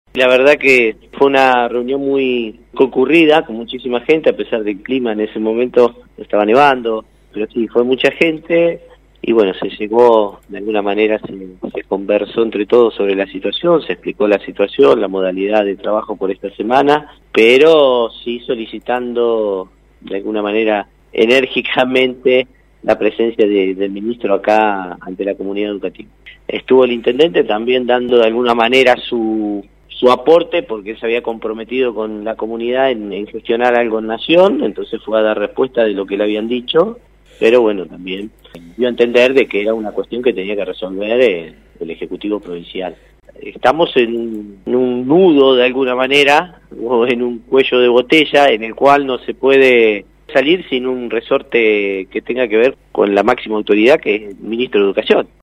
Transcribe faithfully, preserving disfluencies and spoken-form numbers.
La verdad que fue una reunión muy concurrida, con muchísima gente, a pesar del clima en ese momento estaba nevando, pero sí, fue mucha gente y bueno, se llegó, de alguna manera se, se conversó entre todos sobre la situación, se explicó la situación, la modalidad de trabajo por esta semana, pero sí solicitando de alguna manera enérgicamente la presencia de, del ministro acá ante la comunidad educativa. Estuvo el intendente también dando de alguna manera su su aporte, porque él se había comprometido con la comunidad en, en gestionar algo en Nación, entonces fue a dar respuesta de lo que le habían dicho, pero bueno, también dio a entender de que era una cuestión que tenía que resolver el, el Ejecutivo Provincial. Estamos en, en un nudo de alguna manera, o en un cuello de botella, en el cual no se puede salir sin un resorte que tenga que ver con la máxima autoridad, que es el Ministro de Educación.